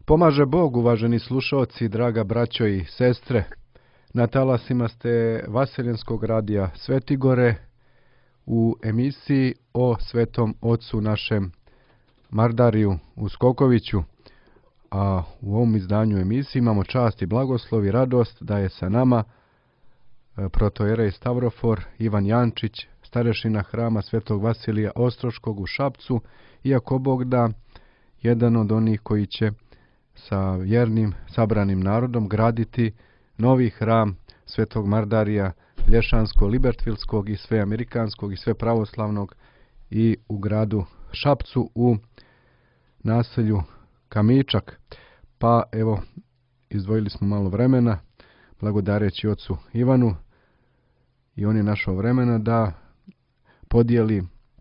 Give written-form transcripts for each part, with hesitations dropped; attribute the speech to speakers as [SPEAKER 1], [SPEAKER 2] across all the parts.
[SPEAKER 1] Pomaže Bog, uvaženi slušaoci, draga braćo i sestre. Na talasima ste Vaseljenskog radija Svetigore u emisiji o Svetom Ocu našem Mardariju Uskokoviću. A u ovom izdanju emisije imamo čast i blagoslov i radost da je sa nama protojerej Stavrofor Ivan Jančić, starešina hrama Svetog Vasilija Ostroškog u Šapcu, iako Bog da jedan od onih koji će sa vjernim sabranim narodom graditi novi hram Svetog Mardarija Lješansko-Libertvilskog i sve amerikanskog i sve pravoslavnog i u gradu Šapcu u naselju Kamičak. Pa evo, izdvojili smo malo vremena blagodareći ocu Ivanu i on je našao vremena da podijeli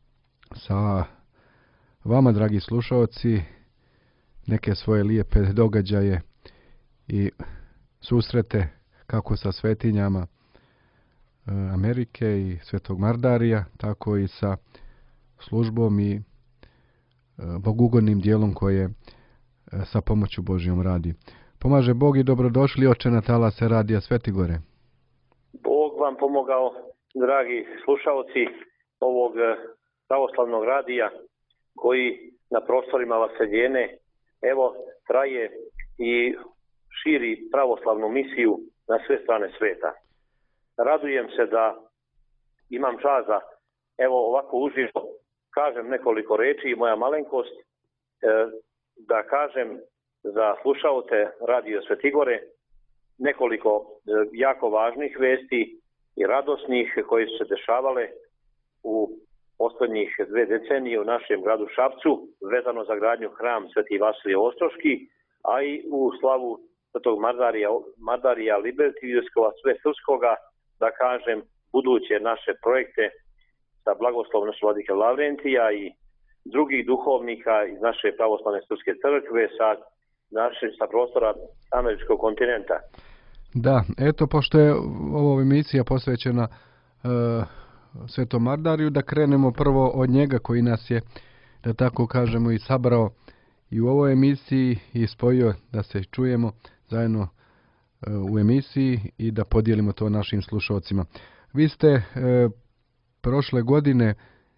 [SPEAKER 1] sa vama, dragi slušaoci, neke svoje lijepe događaje i susrete kako sa svetinjama Amerike i Svetog Mardarija, tako i sa službom i bogugodnim dijelom koje sa pomoću Božjom radi. Pomaže Bog i dobrodošli, oče, na talase radija Svetigore.
[SPEAKER 2] Bog vam pomogao, dragi slušalci ovog pravoslavnog radija koji na prostorima Vaseljene evo traje i širi pravoslavnu misiju na sve strane sveta. Radujem se da imam čast da evo ovako uživo kažem nekoliko reči i moja malenkost da kažem za slušaoce Radio Svetigore nekoliko jako važnih vesti i radosnih koje su se dešavale u posljednjih 2 decenije u našem gradu Šapcu vezano za gradnju hram Sveti Vasilije Ostroški, a i u slavu Svetog Mardarija Libertvilskog, sve srpskoga, da kažem, buduće naše projekte sa blagoslovom naše vladike Lavrentija i drugih duhovnika iz naše pravoslavne srpske crkve sa prostora američkog kontinenta.
[SPEAKER 1] Da, eto, pošto je ova emisija posvećena Svetom Mardariju, da krenemo prvo od njega koji nas je, da tako kažemo, i sabrao i u ovoj emisiji i spojio da se čujemo zajedno u emisiji i da podijelimo to našim slušalcima. Vi ste prošle godine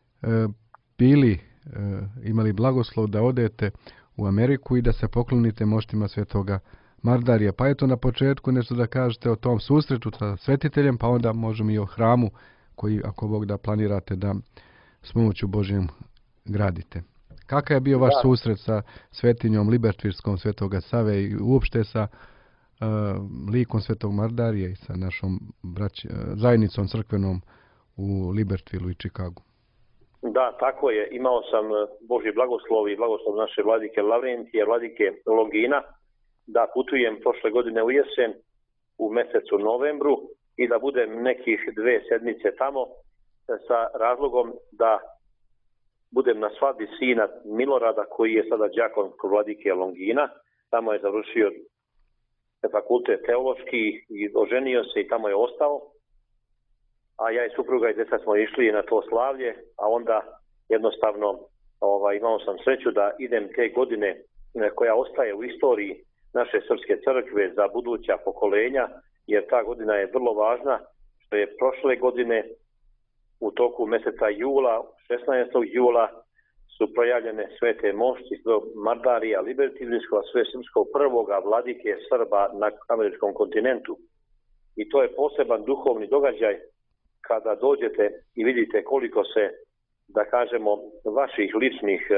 [SPEAKER 1] imali blagoslov da odete u Ameriku i da se poklonite moštima Svetoga Mardarija. Pa eto, na početku nešto da kažete o tom susretu sa svetiteljem, pa onda možemo i o hramu koji, ako Bog da, planirate da s pomoću Božjom gradite. Kakav je bio vaš susret sa svetinjom Libertvilskom Svetoga Save i uopšte sa likom Svetog Mardarija i sa našom zajednicom crkvenom u Libertvilu i Čikagu?
[SPEAKER 2] Da, tako je. Imao sam Božji blagoslov i blagoslov naše vladike Lavrentije, vladike Longina, da putujem prošle godine u jesen u mjesecu novembru i da budem nekih 2 sedmice tamo sa razlogom da budem na svadbi sina Milorada koji je sada đakon kod vladike Longina. Tamo je završio fakultet teološki i oženio se i tamo je ostao. A ja i supruga i djeca smo išli na to slavlje, a onda jednostavno imao sam sreću da idem te godine koja ostaje u istoriji naše srpske crkve za buduća pokolenja, jer ta godina je vrlo važna, što je prošle godine u toku mjeseca jula, 16. jula, su projavljene svete mošti Mardarija Libertvilskog, sve srpskog prvoga vladike Srba na američkom kontinentu. I to je poseban duhovni događaj kada dođete i vidite koliko se, da kažemo, vaših ličnih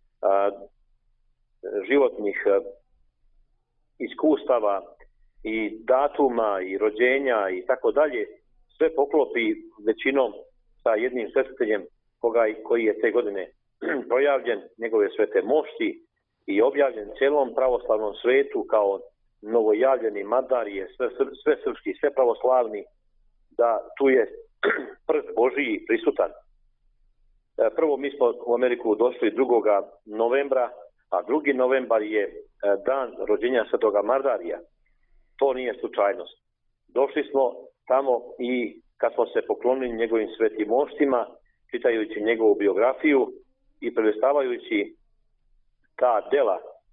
[SPEAKER 2] životnih iskustava i datuma i rođenja i tako dalje, sve poklopi većinom sa jednim svetiteljem koji je te godine projavljen, njegove svete mošti i objavljen cijelom pravoslavnom svetu kao novojavljeni Mardarije, sve srpski, sve pravoslavni, da tu je prst Božiji prisutan. Prvo mi smo u Ameriku došli 2. novembra, a 2. novembar je dan rođenja Svetoga Mardarija. To nije slučajnost. Došli smo tamo i kad smo se poklonili njegovim svetim moštima, čitajući njegovu biografiju i prelistavajući ta dela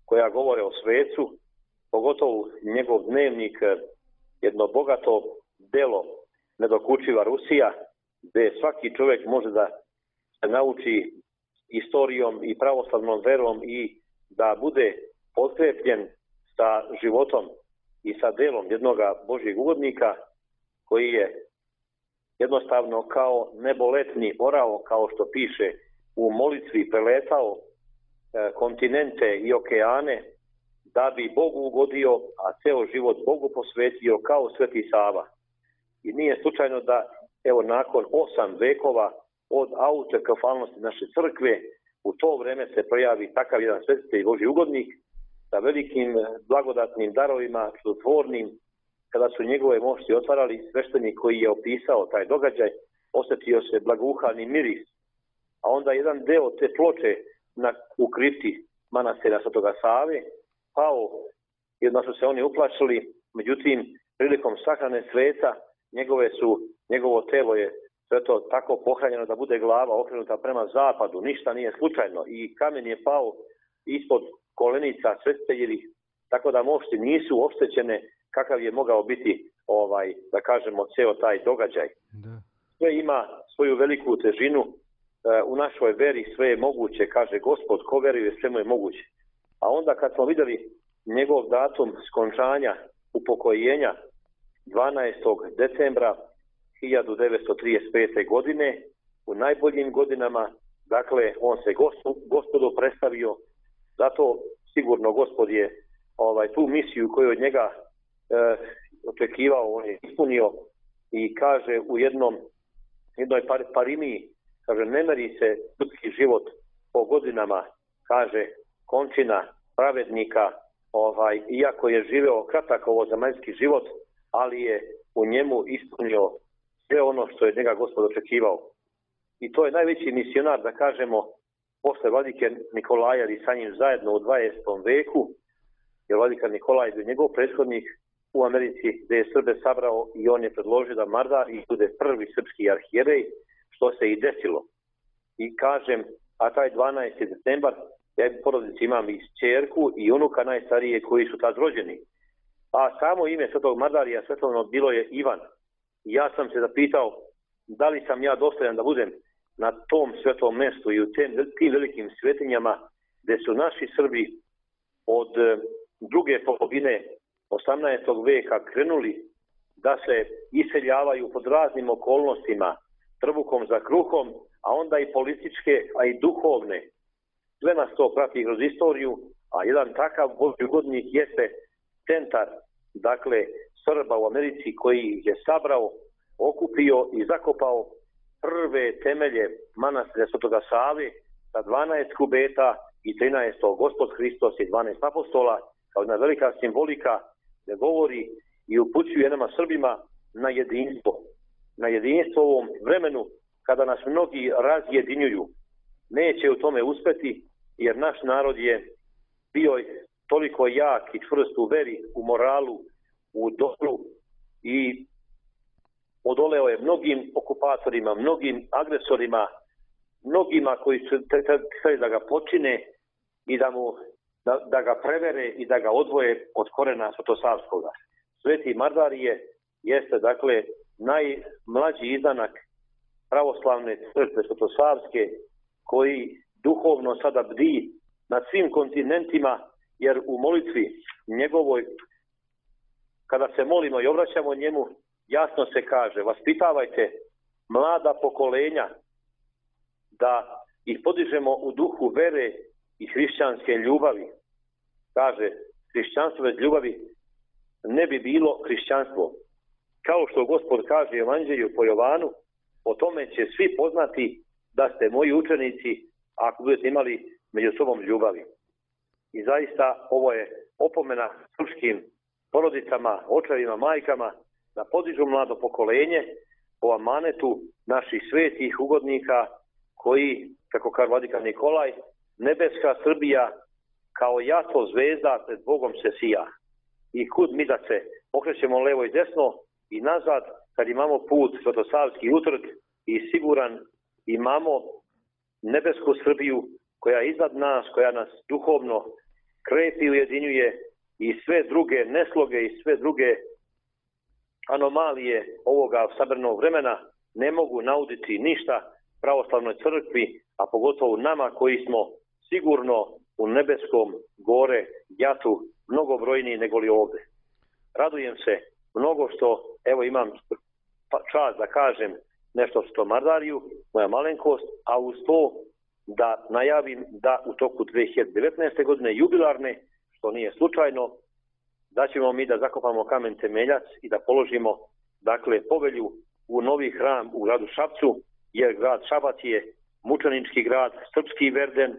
[SPEAKER 2] koja govore o svecu, pogotovo njegov dnevnik, jedno bogato delo Nedokučiva Rusija, gdje svaki čovjek može da se nauči istorijom i pravoslavnom verom i da bude potkrepljen sa životom i sa delom jednog Božjeg ugodnika koji je jednostavno kao neboletni orao, kao što piše u molitvi, preletao kontinente i okeane da bi Bogu ugodio, a ceo život Bogu posvetio kao Sveti Sava. I nije slučajno da evo nakon 8 vekova od autokefalnosti naše crkve u to vreme se pojavi takav jedan svetitelj Božji ugodnik sa velikim blagodatnim darovima, čudotvornim. Kada su njegove mošti otvarali, sveštenik koji je opisao taj događaj, osjetio se blagouhani miris. A onda jedan deo te ploče u kripti manastira Svetoga Save pao, jedno su se oni uplašili, međutim, prilikom sahrane sveca, njegovo telo je sve to tako pohranjeno da bude glava okrenuta prema zapadu, ništa nije slučajno i kamen je pao ispod kolenica svetiteljevih, tako da mošti nisu oštećene kakav je mogao biti, da kažemo, ceo taj događaj. Da. Sve ima svoju veliku težinu, u našoj veri sve je moguće, kaže Gospod, ko veruje sve mu je moguće. A onda kad smo vidjeli njegov datum skončanja, upokojenja, 12. decembra 1935. godine, u najboljim godinama, dakle, on se Gospodu predstavio, zato sigurno Gospod je tu misiju koju od njega očekivao, on je ispunio i kaže u jednoj parimiji, kaže, ne meri se ljudski život po godinama, kaže, končina pravednika, iako je živeo kratak ovo zemaljski život, ali je u njemu ispunio sve ono što je njega Gospod očekivao. I to je najveći misionar, da kažemo, posle vladike Nikolaja i sa njim zajedno u 20. veku, jer vladika Nikolaj je njegov prethodnik u Americi, gdje je Srbe sabrao i on je predložio da Mardar i bude prvi srpski arhijerej, što se i desilo. I kažem, a taj 12. decembar, ja u porodici imam i ćerku i unuka najstarije koji su tad rođeni. A samo ime svetog Mardarija svetovno bilo je Ivan. I ja sam se zapitao da li sam ja dostojan da budem na tom svetom mestu i u tim velikim svetinjama gdje su naši Srbi od druge polovine 18. veka krenuli da se iseljavaju pod raznim okolnostima, trbukom za kruhom, a onda i političke, a i duhovne. Sve nas to prati kroz istoriju, a jedan takav Božji ugodnik jeste centar, dakle, Srba u Americi koji je sabrao, okupio i zakopao prve temelje manastira Svetoga Save sa 12 kubeta i 13. Gospod Hristos i 12 apostola, kao jedna velika simbolika da govori i upućuje nama Srbima na jedinstvo. Na jedinstvo u ovom vremenu kada nas mnogi razjedinjuju. Neće u tome uspeti jer naš narod je bio toliko jak i čvrst u veri, u moralu, u dobru i odoleo je mnogim okupatorima, mnogim agresorima, mnogima koji su htjeli da ga počine i da ga prevere i da ga odvoje od korena Svetosavskoga. Sveti Mardarije jeste, dakle, najmlađi izdanak pravoslavne crkve Svetosavske koji duhovno sada bdi na svim kontinentima, jer u molitvi njegovoj, kada se molimo i obraćamo njemu, jasno se kaže, vaspitavajte mlada pokolenja da ih podižemo u duhu vere i hrišćanske ljubavi. Kaže, hrišćanstvo bez ljubavi ne bi bilo hrišćanstvo. Kao što Gospod kaže u Evanđelju po Jovanu, o tome će svi poznati da ste moji učenici ako budete imali među sobom ljubavi. I zaista ovo je opomena srpskim porodicama, očevima, majkama da podižu mlado pokolenje po amanetu naših svetih ugodnika koji, kako kaže vladika Nikolaj, nebeska Srbija kao jasno zvezda pred Bogom se sija. I kud mi da se okrećemo levo i desno i nazad kad imamo put Svetosavski utrk i siguran imamo nebesku Srbiju koja je iznad nas, koja nas duhovno krepi, ujedinjuje i sve druge nesloge i sve druge anomalije ovoga savremenog vremena ne mogu nauditi ništa pravoslavnoj crkvi, a pogotovo nama koji smo sigurno u nebeskom gore jatu mnogobrojniji nego li ovdje. Radujem se mnogo što, evo imam čast da kažem nešto što Mardariju, moja malenkost, a uz to da najavim da u toku 2019. godine jubilarne, što nije slučajno, da ćemo mi da zakopamo kamen temeljac i da položimo povelju u novi hram u gradu Šapcu, jer grad Šabac je mučenički grad, srpski Verden,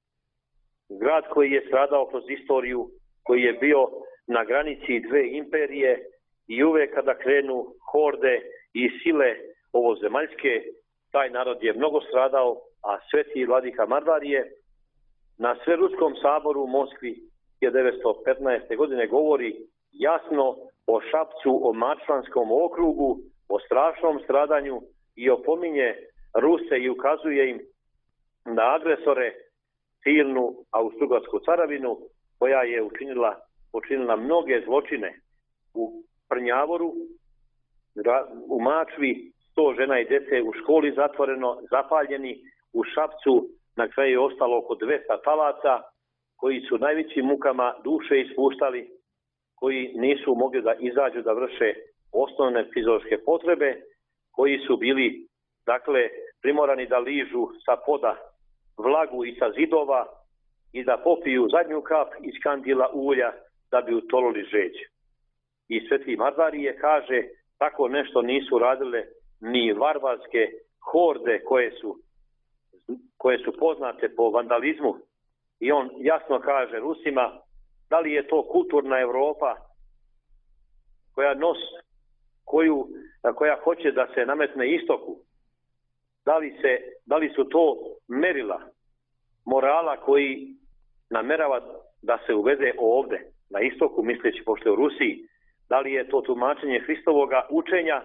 [SPEAKER 2] grad koji je stradao kroz istoriju, koji je bio na granici dve imperije i uvek kada krenu horde i sile ovozemaljske, taj narod je mnogo stradao, a sveti vladika Mardarije na Sveruskom saboru u Moskvi 1915. godine govori jasno o Šapcu, o Mačvanskom okrugu, o strašnom stradanju i opominje Ruse i ukazuje im na agresore silnu Austrougarsku caravinu koja je učinila mnoge zločine u Prnjavoru, u Mačvi, 100 žena i dece u školi zatvoreno, zapaljeni, u Šapcu na kraju je ostalo oko 200 talaca koji su najvećim mukama duše ispuštali, koji nisu mogli da izađu da vrše osnovne fiziološke potrebe, koji su bili primorani da ližu sa poda vlagu i sa zidova i da popiju zadnju kap iz kandila ulja da bi utolili žeđ. I sveti Mardarije kaže, tako nešto nisu radile ni varvarske horde koje su poznate po vandalizmu. I on jasno kaže Rusima, da li je to kulturna Europa koja hoće da se nametne istoku, da li su to merila morala koji namerava da se uvede ovdje na istoku, misleći pošto je u Rusiji, da li je to tumačenje Hristovoga učenja,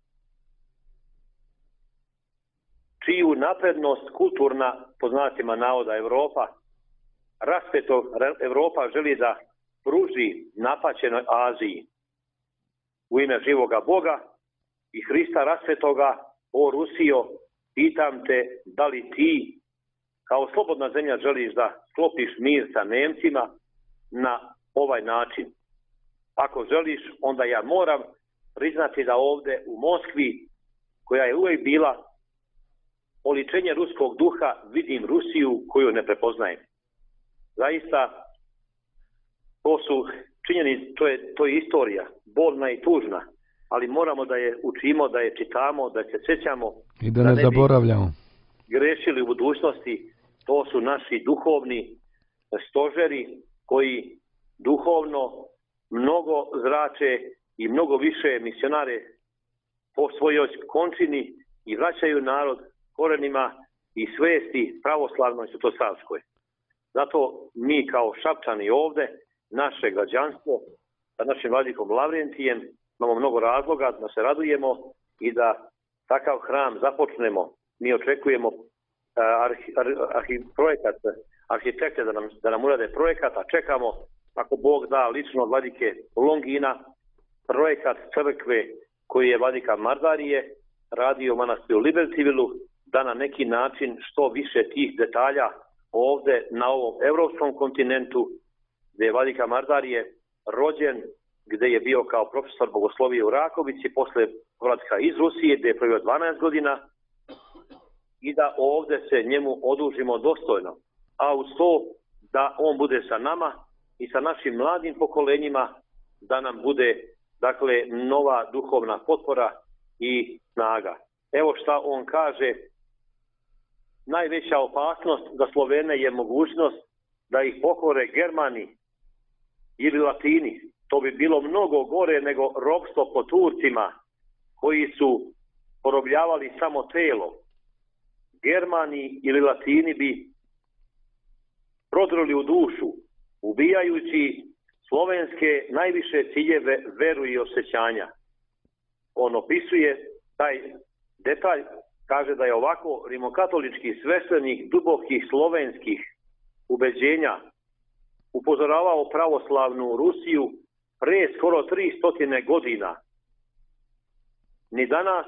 [SPEAKER 2] čiju naprednost kulturna, po znacima navoda Europa želi da pruži napaćenoj Aziji u ime živoga Boga i Hrista rasvetoga, o Rusijo, pitam te da li ti kao slobodna zemlja želiš da sklopiš mir sa Nemcima na ovaj način. Ako želiš, onda ja moram priznati da ovdje u Moskvi, koja je uvijek bila oličenje ruskog duha, vidim Rusiju koju ne prepoznajem. Zaista, to su činjenice, to je istorija, bolna i tužna, ali moramo da je učimo, da je čitamo, da se sjećamo
[SPEAKER 1] i da ne zaboravljamo.
[SPEAKER 2] Grešili u budućnosti. To su naši duhovni stožeri koji duhovno mnogo zrače i mnogo više misionare po svojoj končini i vraćaju narod korenima i svesti pravoslavnoj svetosavskoj. Zato mi kao Šapčani ovdje, naše građanstvo, sa našim vladikom Lavrentijem, imamo mnogo razloga da se radujemo i da takav hram započnemo. Mi očekujemo arhitekte da nam urade projekat, a čekamo, ako Bog da, lično od vladike Longina, projekat crkve koji je vladika Mardarije radio u manastiru Libertivilu, da na neki način što više tih detalja ovdje na ovom evropskom kontinentu, gdje je vladika Mardarije rođen, gdje je bio kao profesor bogoslovije u Rakovici, posle povratka iz Rusije, gdje je proveo 12 godina, i da ovdje se njemu odužimo dostojno. A uz to da on bude sa nama i sa našim mladim pokolenjima, da nam bude nova duhovna potpora i snaga. Evo šta on kaže, najveća opasnost za Slovene je mogućnost da ih pokore Germani ili Latini. To bi bilo mnogo gore nego ropstvo po Turcima koji su porobljavali samo telo. Germani ili Latini bi prodrli u dušu, ubijajući slovenske najviše ciljeve veru i osjećanja. On opisuje taj detalj, kaže da je ovako rimokatolički sveštenik dubokih slovenskih ubeđenja upozoravao pravoslavnu Rusiju pre skoro 300 godina. Ni danas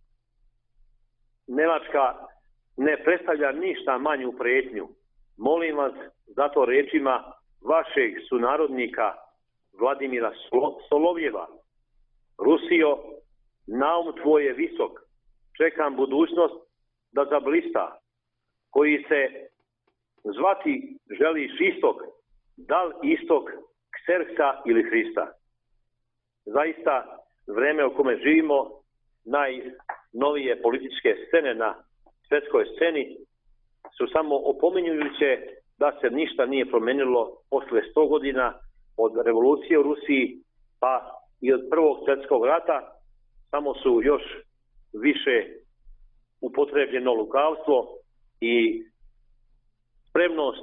[SPEAKER 2] Nemačka ne predstavlja ništa manju prijetnju. Molim vas zato rečima vašeg sunarodnika Vladimira Solovjeva: Rusijo, naum tvoj je visok, čekam budućnost da zablista, koji se zvati želiš istok, da li istok Kserksa ili Hrista. Zaista, vreme u kome živimo, najnovije političke scene na svjetskoj sceni su samo opominjujuće da se ništa nije promenilo posle 100 godina od revolucije u Rusiji pa i od Prvog svjetskog rata, samo su još više upotrebljeno lukavstvo i spremnost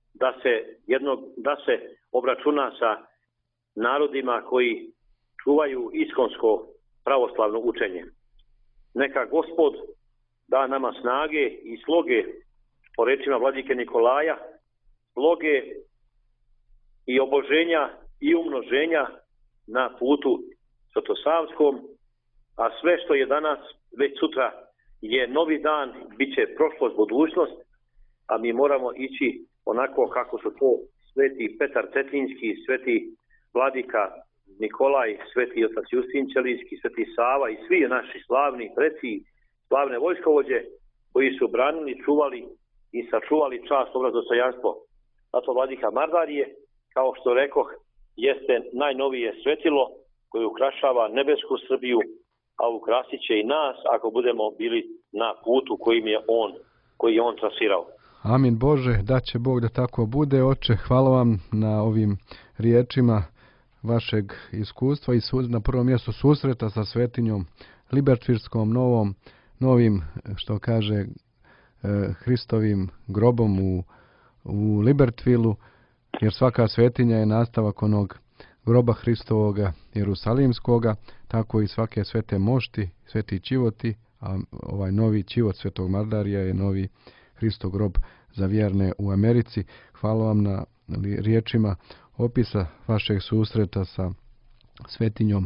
[SPEAKER 2] da se obračuna sa narodima koji čuvaju iskonsko pravoslavno učenje. Neka Gospod da nama snage i sloge, po rečima vladike Nikolaja, sloge i oboženja i umnoženja na putu svetosavskom, a sve što je danas, već sutra je novi dan, bit će prošlost, budućnost, a mi moramo ići onako kako su to sveti Petar Cetinski, sveti vladika Nikolaj, sveti otac Justin Ćelijski, sveti Sava i svi naši slavni preci, slavne vojskovođe koji su branili, čuvali i sačuvali čast, obraz, dostojanstvo. Zato vladika Mardarije, kao što rekoh, jeste najnovije svetilo koje ukrašava nebesku Srbiju, a ukrasit će i nas ako budemo bili na putu koji je on trasirao.
[SPEAKER 1] Amin Bože, da će Bog da tako bude. Oče, hvala vam na ovim riječima vašeg iskustva i na prvom mjestu susreta sa svetinjom Libertvirskom, novim, što kaže, Hristovim grobom u Libertvilu, jer svaka svetinja je nastavak onog groba Hristovoga Jerusalimskoga, tako i svake svete mošti, sveti čivoti, a ovaj novi čivot svetog Mardarija je novi Hristov grob za vjerne u Americi. Hvala vam na riječima opisa vašeg susreta sa svetinjom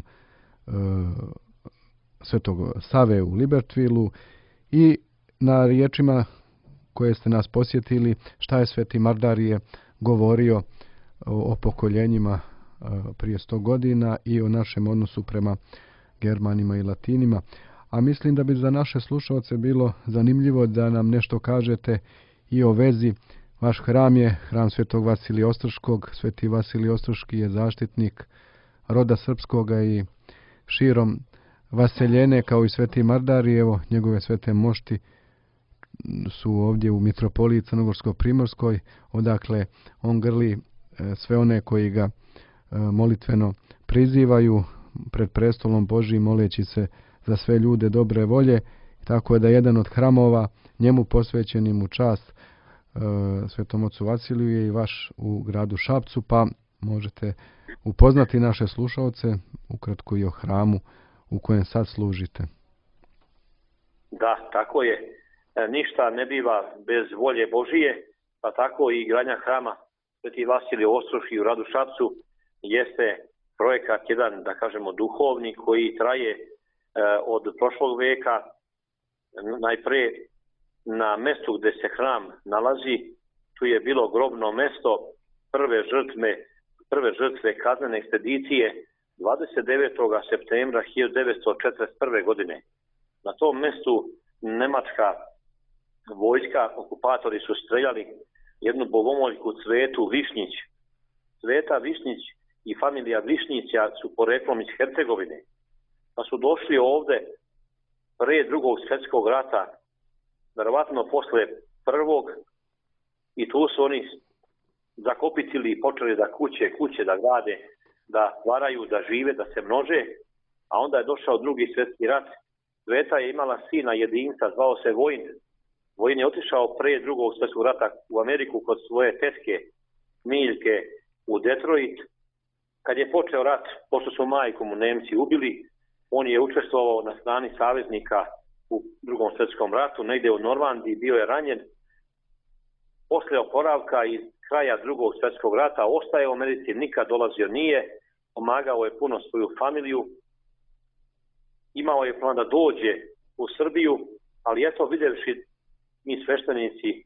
[SPEAKER 1] svetog Save u Libertvilu i na riječima koje ste nas posjetili šta je sveti Mardarije govorio o pokoljenjima prije 100 godina i o našem odnosu prema Germanima i Latinima. A mislim da bi za naše slušalce bilo zanimljivo da nam nešto kažete i o vezi. Vaš hram je hram svetog Vasilija Ostroškog. Sveti Vasilij Ostroški je zaštitnik roda srpskoga i širom vaseljene, kao i sveti Mardarije. Evo, njegove svete mošti su ovdje u mitropoliji Crnogorsko-Primorskoj, odakle on grli sve one koji ga molitveno prizivaju pred prestolom Božijim, moleći se za sve ljude dobre volje, tako je da jedan od hramova njemu posvećenim u čast svetom ocu Vasiliju je i vaš u gradu Šapcu, pa možete upoznati naše slušalce ukratko i o hramu u kojem sad služite.
[SPEAKER 2] Da, tako je. Ništa ne biva bez volje Božije, pa tako i gradnja hrama sveti Vasilije Ostroški u gradu Šapcu jeste projekat jedan, da kažemo, duhovni, koji traje od prošlog veka. Najpre na mjestu gdje se hram nalazi, tu je bilo grobno mjesto prve žrtve kaznene ekspedicije 29. septembra 1941. godine. Na tom mjestu nemačka vojska, okupatori su streljali jednu bogomoljku Cvetu Višnjić. Cveta Višnjić i familija Višnjića su poreklom iz Hercegovine, pa su došli ovdje pre Drugog svjetskog rata, verovatno posle prvog, i tu su oni zakopicili i počeli da kuće da grade, da stvaraju, da žive, da se množe, a onda je došao Drugi svjetski rat. Cveta je imala sina jedinca, zvao se Vojin. Vojin je otišao pre Drugog svjetskog rata u Ameriku kod svoje tetke Miljke u Detroit. Kad je počeo rat, pošto su majku mu Nemci ubili, on je učestvovao na strani saveznika u Drugom svjetskom ratu, negdje u Normandiji, bio je ranjen. Posle oporavka i kraja Drugog svjetskog rata, ostaje u Americi, nikad dolazio nije, pomagao je puno svoju familiju, imao je plan da dođe u Srbiju, ali eto vidjevši mi sveštenici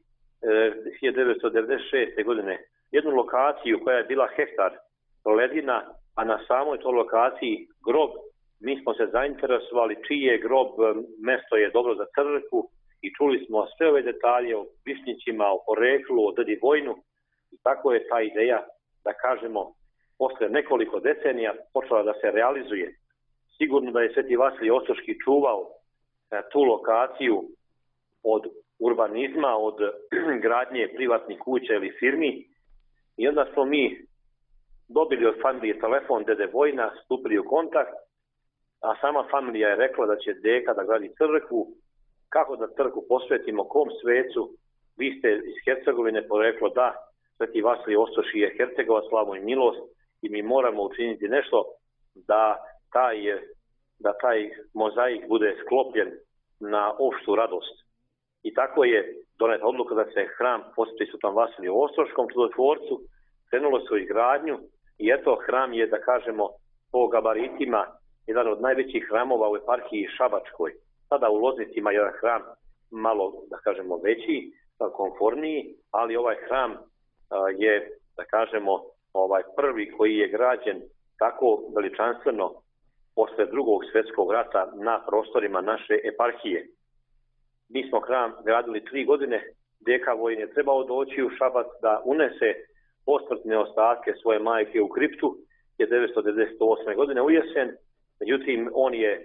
[SPEAKER 2] 1996. godine jednu lokaciju koja je bila hektar ledina, a na samoj toj lokaciji grob, mi smo se zainteresovali čiji je grob, mesto je dobro za crkvu i čuli smo sve ove detalje o Višnjićima, o poreklu, o Dedi Vojnu i tako je ta ideja, da kažemo, posle nekoliko decenija počela da se realizuje. Sigurno da je Sveti Vasilij Ostroški čuvao tu lokaciju od urbanizma, od gradnje privatnih kuća ili firmi i onda smo mi dobili od familije telefon Dede Vojna, stupili u kontakt, a sama familija je rekla da će deka da gradi crkvu, kako da crkvu posvetimo, kom svecu, vi ste iz Hercegovine, poreklo da, Sveti Vasilij Ostroški je Hercegovac, slava i milost i mi moramo učiniti nešto da taj mozaik bude sklopljen na opštu radost. I tako je doneta odluka da se hram posveti Svetom Vasiliju Ostroškom čudotvorcu, krenulo se u izgradnju i eto hram je, da kažemo, po gabaritima jedan od najvećih hramova u eparhiji Šabačkoj. Sada u Loznici ima jedan hram malo, da kažemo, veći, komforniji, ali ovaj hram je, da kažemo, prvi koji je građen tako veličanstveno posle Drugog svjetskog rata na prostorima naše eparhije. Mi smo hram gradili 3 godine, deka Vojin je trebao doći u Šabac da unese posmrtne ostatke svoje majke u kriptu 1998. godine u jesen, međutim on je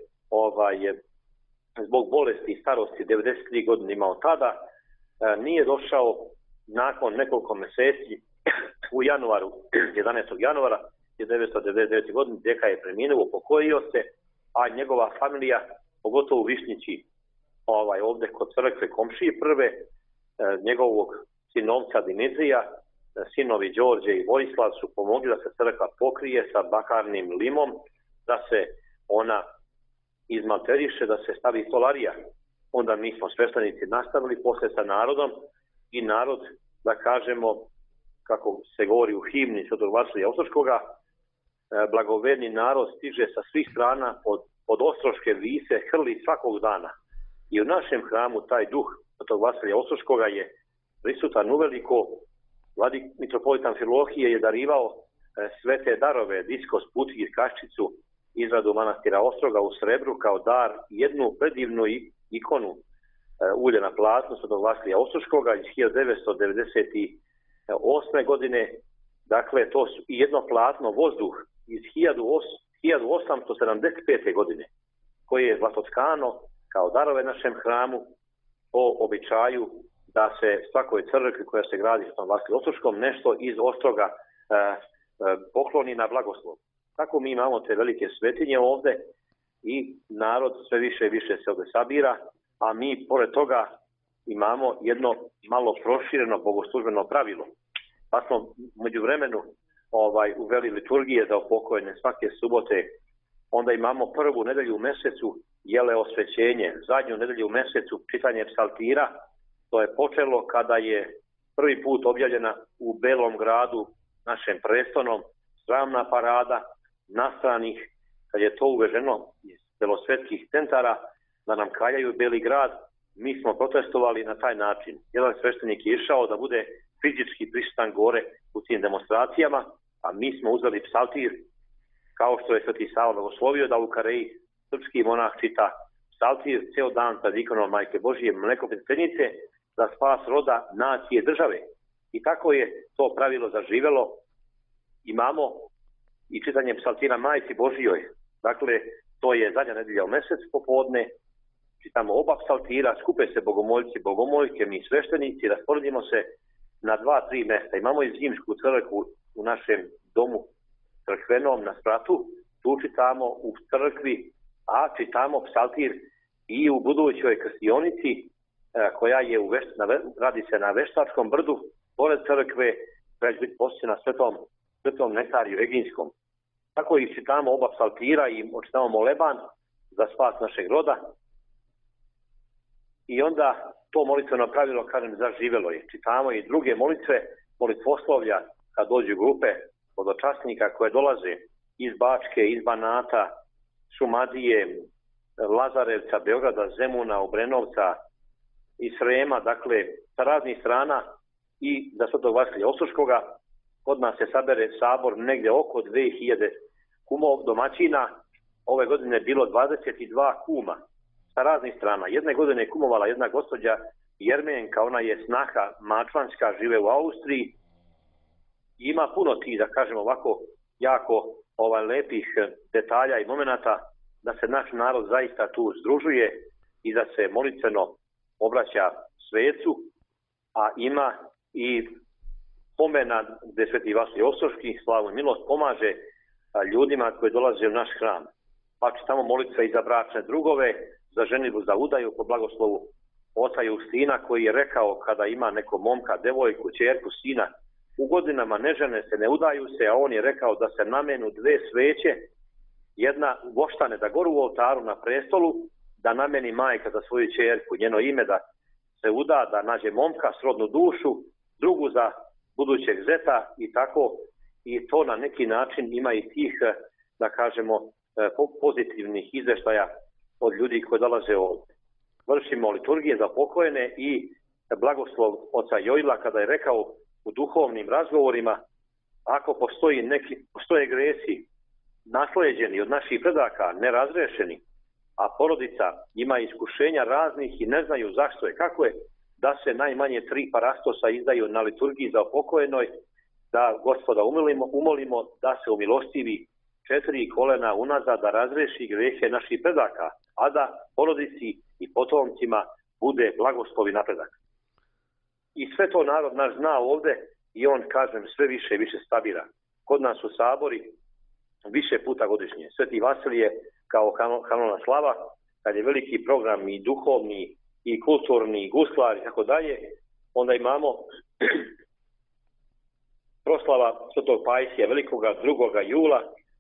[SPEAKER 2] zbog bolesti i starosti 93 godine imao tada, nije došao nakon nekoliko mjeseci u januaru, 11. januara 1999. godine, deka je preminuo, pokojio se, a njegova familija, pogotovo u Višnjići, ovdje kod crkve komšije prve, njegovog sinovca Dimitrija, sinovi Đorđe i Vojislav su pomogli da se crkva pokrije sa bakarnim limom, da se ona izmalteriše, da se stavi stolarija. Onda mi smo sveštenici nastavili posle sa narodom i narod, da kažemo, kako se govori u himni Svetog Vasilija Ostroškoga, blagoverni narod stiže sa svih strana od Ostroške vise, hrli svakog dana. I u našem hramu taj duh Svetog Vasilija Ostroškoga je prisutan uveliko. Vladik mitropolitan Filohije je darivao svete darove, diskos, putir, kaščicu, izradu manastira Ostroga u srebru kao dar, jednu predivnu ikonu ulje na platnu Svetog Vasilija Ostroškoga iz 1998. godine. Dakle, to su i jedno platno vozduh iz 1875. godine, koje je zlatotkano kao darove našem hramu po običaju da se svakoj crkvi koja se gradi Svetom Vasiliju Ostroškom nešto iz Ostroga pokloni na blagoslov. Tako mi imamo te velike svetinje ovde i narod sve više i više se ovde sabira, a mi pored toga imamo jedno malo prošireno bogoslužbeno pravilo. Pa smo među vremenu uveli liturgije za upokojene svake subote, onda imamo prvu nedelju u mesecu jele osvećenje, zadnju nedelju u mesecu čitanje psaltira. To je počelo kada je prvi put objavljena u Belom gradu, našem prestonom, sramna parada nastranih, kad je to uveženo iz belosvetskih centara da nam kaljaju Beli grad. Mi smo protestovali na taj način. Jedan sveštenik je išao da bude fizički prisutan gore u tim demonstracijama, a mi smo uzeli psaltir, kao što je Sveti Sava blagoslovio da u Kareji srpski monah čita psaltir ceo dan pred ikonom Majke Božije, mlekopititeljice, za spas roda, nacije, države. I tako je to pravilo zaživelo. Imamo i čitanje psaltira Majci Božijoj. Dakle, to je zadnja nedelja u mesec popodne. Čitamo oba psaltira, skupe se bogomoljci, bogomoljke, mi sveštenici, rasporedimo se na 2-3 mesta. Imamo i zimsku crkvu u našem domu crkvenom na spratu. Tu čitamo u crkvi, a čitamo psaltir i u budućoj krstionici koja je radi se na Veštačkom brdu, pored crkve, koja će biti posjećena svetom Nektariju Eginskom. Tako ih čitamo oba psaltira i čitamo moleban za spas našeg roda. I onda to molitveno pravilo, kažem, zaživelo je. Čitamo i druge molitve molitvoslovlja kad dođu grupe hodočasnika koje dolaze iz Bačke, iz Banata, Šumadije, Lazarevca, Beograda, Zemuna, Obrenovca, iz Srema, dakle sa raznih strana i za Svetog Vasilija Ostroškoga. Kod nas se sabere sabor negdje oko 2000 kumov domaćina. Ove godine je bilo 22 kuma sa raznih strana. Jedne godine je kumovala jedna gospođa Jermenka, ona je snaha mačvanska, žive u Austriji. Ima puno tih, da kažem ovako, jako lepih detalja i momenata da se naš narod zaista tu združuje i da se molitveno obraća svecu, a ima i pomena gdje Sveti Vasilij Ostroški, slavu i milost, pomaže ljudima koji dolaze u naš hram. Pa će tamo molitve i za bračne drugove, za ženidbu, za udaju po blagoslovu oca Justina, koji je rekao kada ima neko momka, devojku, ćerku, sina, u godinama ne žene se, ne udaju se, a on je rekao da se namenu 2 sveće, jedna voštane da goru u oltaru na prestolu, da nameni majka za svoju ćerku, njeno ime da se uda, da nađe momka, srodnu dušu, drugu za budućeg zeta i tako. I to na neki način ima i tih, da kažemo, pozitivnih izveštaja od ljudi koji dolaze ovdje. Vršimo liturgije za pokojene i blagoslov oca Jojla kada je rekao u duhovnim razgovorima, ako postoje gresi nasleđeni od naših predaka, nerazrešeni, a porodica ima iskušenja raznih i ne znaju zašto je, kako je, da se najmanje 3 parastosa izdaju na liturgiji za pokojnoj, da Gospoda umolimo da se umilostivi 4 kolena unazad, da razreši grehe naših predaka, a da porodici i potomcima bude blagoslov i napredak. I sve to narod naš zna ovdje i on, kažem, sve više i više stabira. Kod nas u sabori više puta godišnje. Sveti Vasilije kao kanona slava, kad je veliki program i duhovni i kulturni i guslar i tako dalje, onda imamo proslava Svetog Pajsija velikoga 2. jula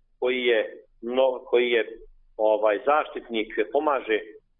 [SPEAKER 2] koji je zaštitnik, pomaže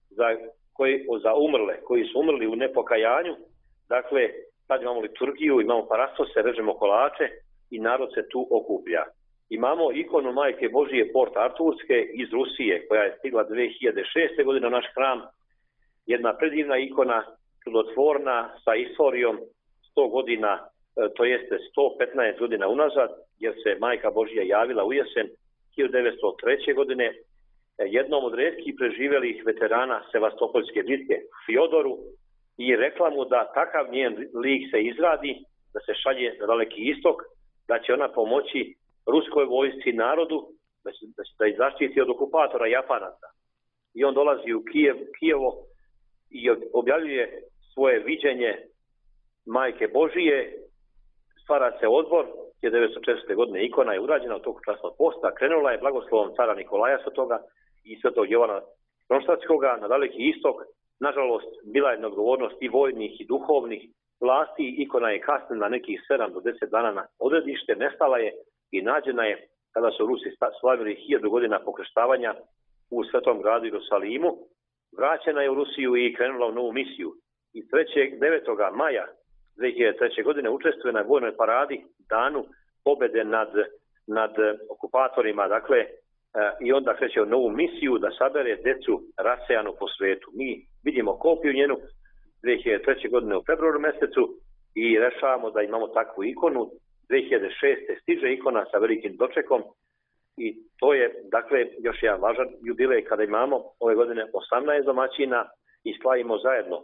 [SPEAKER 2] za umrle, koji su umrli u nepokajanju. Dakle, sad imamo liturgiju, imamo parastose, režemo kolače i narod se tu okuplja. Imamo ikonu Majke Božije Port Arturske iz Rusije, koja je stigla 2006. godine u naš hram. Jedna predivna ikona, čudotvorna, sa istorijom 100 godina, to jeste 115 godina unazad, jer se Majka Božija javila u jesen 1903. godine jednom od retkih preživjelih veterana Sevastopoljske bitke, Fjodoru, i rekla mu da takav njen lik se izradi, da se šalje na Daleki istok, da će ona pomoći ruskoj vojsci i narodu, da ih zaštiti od okupatora Japanaca. I on dolazi u Kijevo i objavljuje svoje viđenje Majke Božije, stvara se odbor, 1904. godine ikona je urađena u toku časnog posta, krenula je blagoslovom cara Nikolaja Svetoga i Svetog Jovana Kronštatskoga na Daleki istok. Nažalost, bila je odgovornost i vojnih i duhovnih vlasti, ikona je kasnila nekih 7 do 10 dana na odredište, nestala je i nađena je kada su Rusi slavili 1000 godina pokrštavanja u svetom gradu Jerusalimu. Vraćena je u Rusiju i krenula u novu misiju. I 9. maja 2003. godine učestvuje na vojnoj paradi, danu pobjede nad okupatorima, dakle, i onda kreće u novu misiju da sabere decu rasejanu po svetu. Mi vidimo kopiju njenu 2003. godine u februaru mjesecu i rešavamo da imamo takvu ikonu. 2006. stiže ikona sa velikim dočekom i to je, dakle, još jedan važan jubilej kada imamo ove godine 18 domaćina i slavimo zajedno.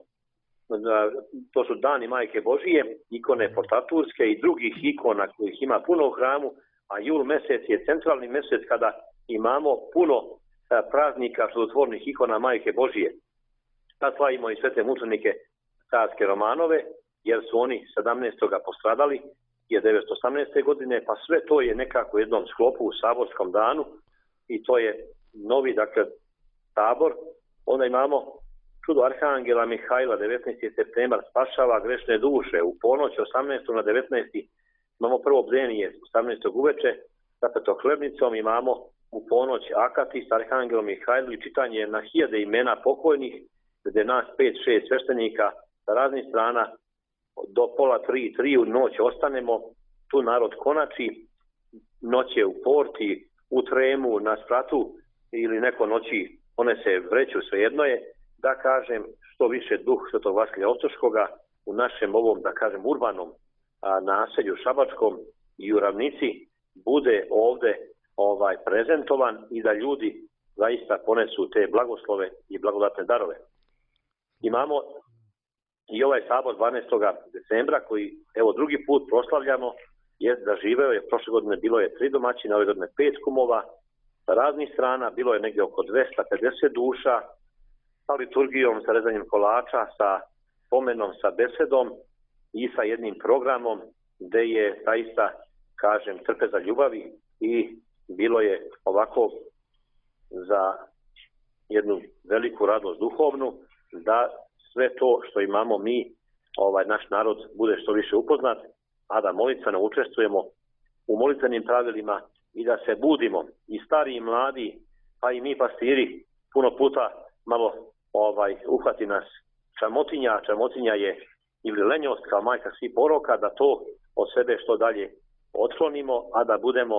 [SPEAKER 2] To su dani Majke Božije, ikone portaturske i drugih ikona kojih ima puno u hramu, a jul mjesec je centralni mjesec kada imamo puno praznika čudotvornih ikona Majke Božije. Tad slavimo i svete mučenike carske Romanove, jer su oni 17. postradali 1918. godine, pa sve to je nekako u jednom sklopu u saborskom danu i to je novi, dakle, sabor. Onda imamo čudo Arhangela Mihajla, 19. septembar, spašava grešne duše. U ponoć 18. na 19. imamo prvo bdenije 18. uveče, sa petohlebnicom imamo u ponoć akati s Arhangelom Mihajlu i čitanje na 1000 imena pokojnih, gdje nas 5-6 sveštenika sa raznih strana do pola 3 u noć ostanemo, tu narod konači, noće u Porti, u Tremu, na Spratu ili neko noći ponese vreću, svejedno je, da kažem, što više duh Svetog Vasilija Ostroškoga u našem ovom, da kažem, urbanom naselju Šabačkom i u Ravnici bude ovde prezentovan i da ljudi zaista ponesu te blagoslove i blagodatne darove. Imamo i ovaj sabor 12. decembra koji evo drugi put proslavljamo, da živeo je, prošle godine bilo je 3 domaćina, ove godine 5 kumova sa raznih strana, bilo je negdje oko 250 duša, sa liturgijom, sa rezanjem kolača, sa pomenom, sa besedom i sa jednim programom gde je zaista, kažem, trpeza ljubavi i bilo je ovako za jednu veliku radost duhovnu da sve to što imamo mi, naš narod bude što više upoznat, a da molitveno učestvujemo u molitvenim pravilima i da se budimo i stari i mladi, pa i mi pastiri puno puta malo uhvati nas čamotinja. Čamotinja je ili lenjost kao majka svih poroka, da to od sebe što dalje otklonimo, a da budemo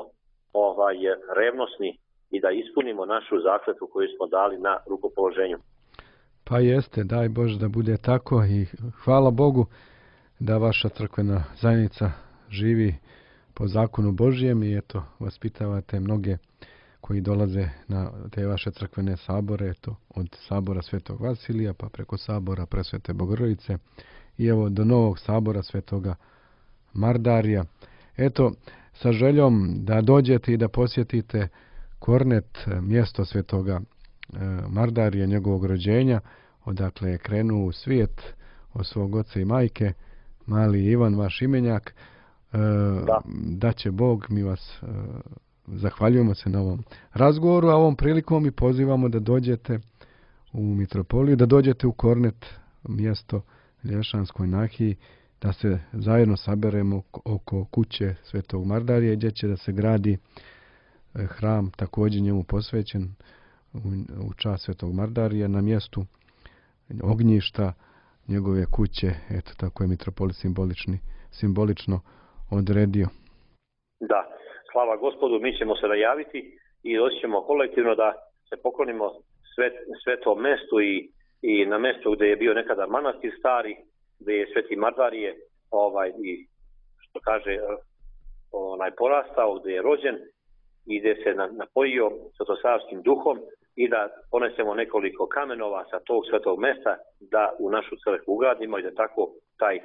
[SPEAKER 2] revnosni i da ispunimo našu zakletvu koju smo dali na rukopoloženju.
[SPEAKER 1] Pa jeste, daj Bože da bude tako i hvala Bogu da vaša crkvena zajednica živi po zakonu Božijem i eto, vaspitavate mnoge koji dolaze na te vaše crkvene sabore, eto, od sabora Svetog Vasilija pa preko sabora Presvete Bogorodice i evo do novog sabora Svetoga Mardarija. Eto, sa željom da dođete i da posjetite Kornet, mjesto Svetoga Mardarija, njegovog rođenja, odakle je krenuo u svijet od svog oca i majke, mali Ivan, vaš imenjak. Da će Bog, mi vas zahvaljujemo se na ovom razgovoru, a ovom prilikom i pozivamo da dođete u Mitropoliju, da dođete u Kornet, mjesto Lješanskoj nahiji, da se zajedno saberemo oko kuće Svetog Mardarija, gdje će da se gradi hram također njemu posvećen u čast Svetog Mardarija na mjestu ognjišta njegove kuće. Eto, tako je mitropolit simbolično odredio.
[SPEAKER 2] Da, slava Gospodu, mi ćemo se najaviti i doći ćemo kolektivno da se poklonimo svetom mestu i na mjestu gdje je bio nekada manastir stari, gdje je Sveti Mardarije i što kaže porastao, gdje je rođen i gdje se napojio svetosavskim duhom i da ponesemo nekoliko kamenova sa tog svetog mesta da u našu crkvu ugradimo i da tako taj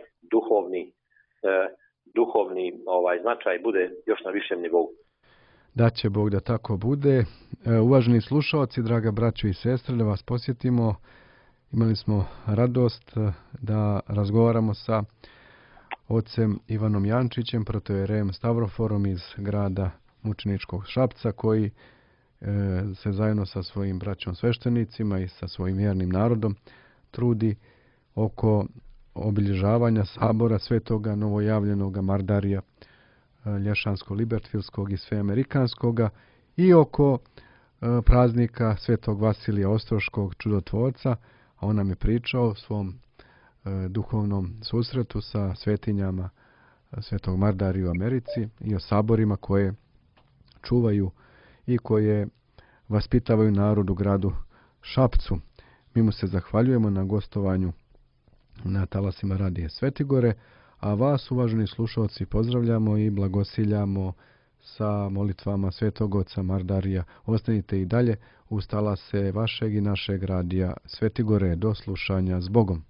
[SPEAKER 2] duhovni značaj bude još na višem nivou.
[SPEAKER 1] Da će Bog da tako bude. Uvaženi slušalci, draga braćo i sestre, da vas posjetimo. Imali smo radost da razgovaramo sa ocem Ivanom Jančićem, protojerejem Stavroforom iz grada mučeničkog Šapca, koji se zajedno sa svojim braćom sveštenicima i sa svojim vjernim narodom trudi oko obilježavanja sabora Svetoga novojavljenoga Mardarija Lješansko-Libertfilskog i Sveamerikanskoga i oko praznika Svetog Vasilija Ostroškog čudotvorca, a on nam je pričao o svom duhovnom susretu sa svetinjama Svetog Mardarija u Americi i o saborima koje čuvaju i koje vaspitavaju narod u gradu Šapcu. Mi mu se zahvaljujemo na gostovanju na talasima Radije Svetigore, a vas, uvaženi slušalci, pozdravljamo i blagosiljamo sa molitvama Svetog Oca Mardarija. Ostanite i dalje uz talase vašeg i našeg Radija Svetigore. Do slušanja, s Bogom.